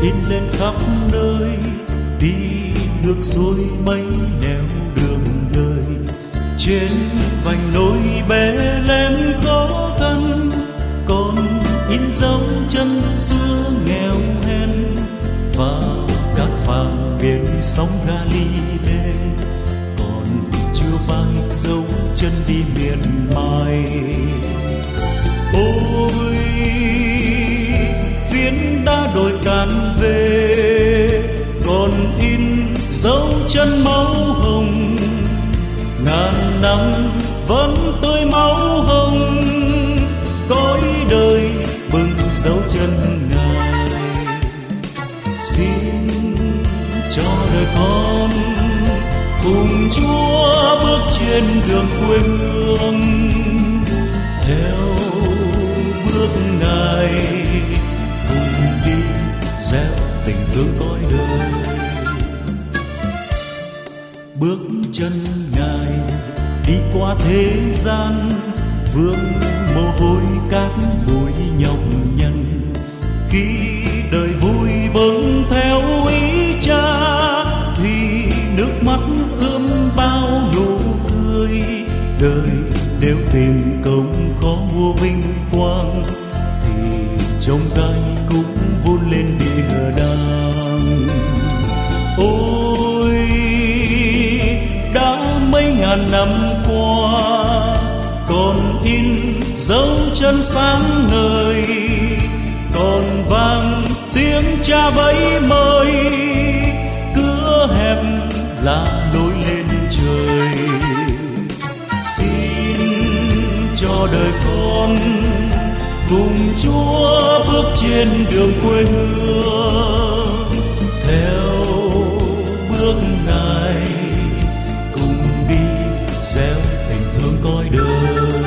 in lên khắp nơi, đi ngược xuôi mấy nẻo đường đời. Trên vành đôi bé lem khó khăn, còn in dấu chân xưa nghèo hèn, và các phàm biển sóng Galilê còn chưa phai dấu chân đi miền mai. Ôi phiến đá đồi cạn về, còn in dấu chân máu hồng, ngàn năm vẫn tươi máu hồng, cõi đời bừng dấu chân Ngài. Xin cho đời con cùng Chúa bước trên đường quê hương, theo bước Ngài cùng đi gieo tình thương cõi đời. Bước chân Ngài đi qua thế gian, vương mồ hôi các bụi nhọc nhằn, khi đời vui vâng theo ý Cha thì nước mắt ươm bao nụ cười. Đời nếu tìm công khó mua vinh quang, thì trong tay cũng vun lên địa đàng. Ôi đã mấy ngàn năm qua, còn in dấu chân sáng ngời, còn vang tiếng Cha vẫy mời, cửa hẹp là lối lên trời. Xin cho đời con cùng Chúa bước trên đường quê hương, theo bước Ngài cùng đi gieo tình thương cõi đời.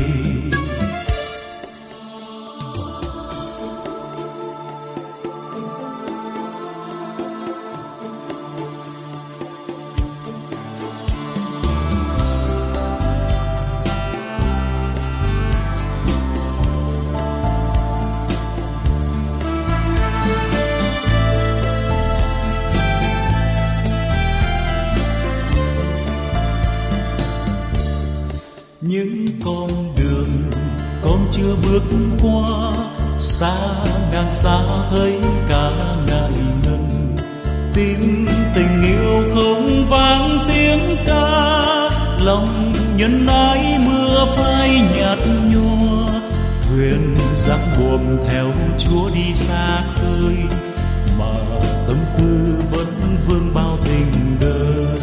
Những con đường con chưa bước qua, xa ngang xa thấy cả ngại ngần, tim tình yêu không vang tiếng ca, lòng nhân ái mưa phai nhạt nhòa, thuyền dắt buồm theo Chúa đi xa khơi, mà tâm tư vẫn vương bao tình đời.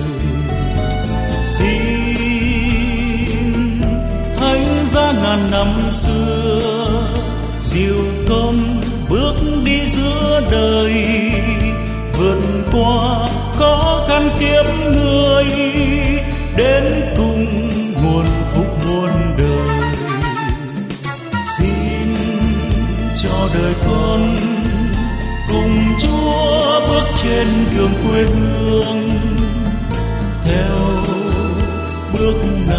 Ra ngàn năm xưa dìu con bước đi giữa đời, vượt qua khó khăn kiếp người, đến cùng nguồn phúc muôn đời. Xin cho đời con cùng Chúa bước trên đường quê hương, theo bước Ngài